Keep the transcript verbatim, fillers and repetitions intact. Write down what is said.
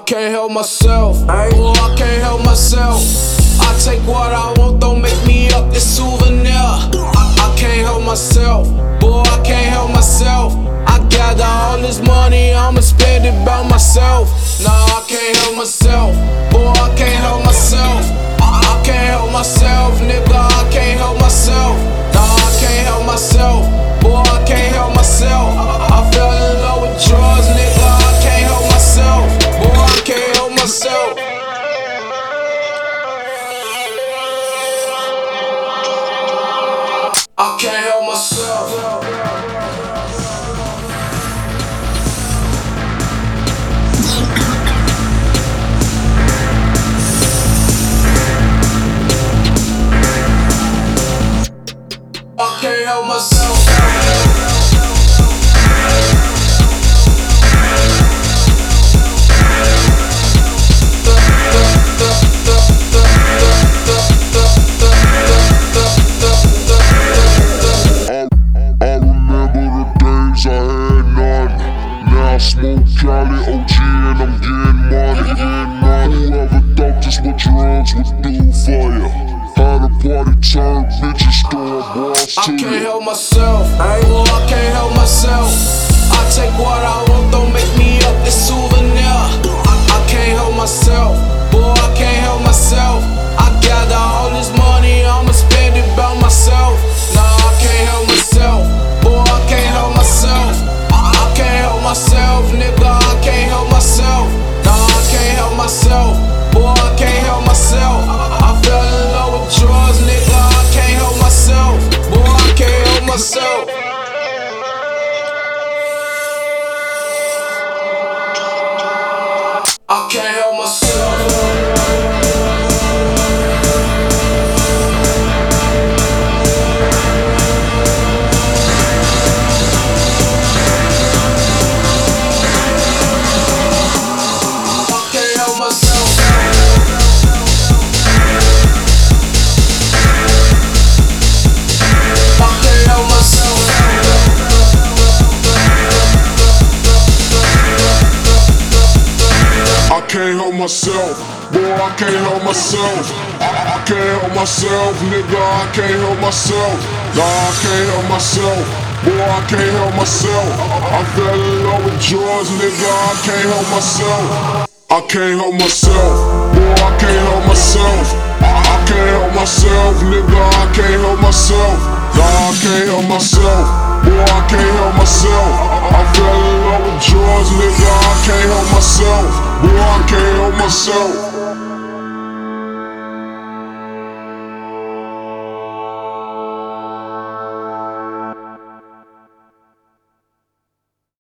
can't help myself. Boy, I can't help myself. I take what I want, don't make me up this souvenir. I, I can't help myself. Boy, I can't help myself. I gather all this money, I'ma spend it by myself. Nah, I can't help myself. Boy, I can't help myself. I, I can't help myself, nigga, I can't help myself. Nah, I can't help myself. Boy, I can't help myself. I fell in love with drugs, nigga, I can't help myself. Boy, I can't help myself. I can't help myself. I can't help myself. Smoke Cali, O G, and I'm getting money. Whoever thought just what drugs would do for you? Had a party, turn bitches, throw a bras to I you. can't help myself. Boy, I can't help myself. I take what I want, don't make me up this souvenir. I, I can't help myself. Boy, I can't help myself. I gather all this money, I'ma spend it by myself. Nah, I can't help myself. Boy, I can't help myself. I can't help myself, nigga, I can't help myself. Nah, I can't help myself. Boy, I can't help myself. I fell in love with drugs, nigga, I can't help myself. Boy, I can't help myself. I can't help myself. I can't help myself, boy, I can't help myself. I, I can't help myself, nigga, I can't help myself. Nah, I can't help myself, boy, I can't help myself. I fell in love with drugs, nigga, I can't help myself. I can't help myself, boy, I can't help myself. I, I can't help myself, nigga, I can't help myself. Nah, I can't help myself, boy, I can't help myself. I fell in love with drugs, nigga, I can't help myself. Boy, I can't help myself.